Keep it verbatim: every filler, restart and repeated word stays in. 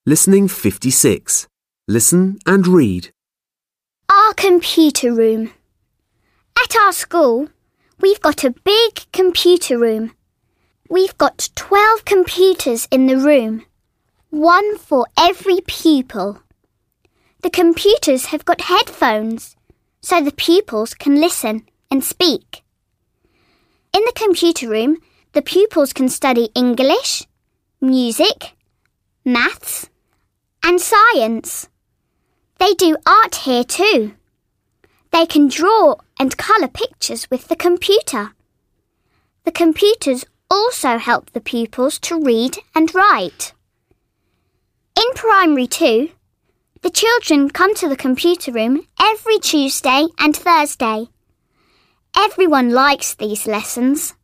Listening fifty-six. Listen and read. Our computer room. At our school, we've got a big computer room. We've got twelve computers in the room, one for every pupil. The computers have got headphones, so the pupils can listen and speak. In the computer room, the pupils can study English, music, maths, and science. They do art here too. They can draw and colour pictures with the computer. The computers also help the pupils to read and write. In Primary two, the children come to the computer room every Tuesday and Thursday. Everyone likes these lessons.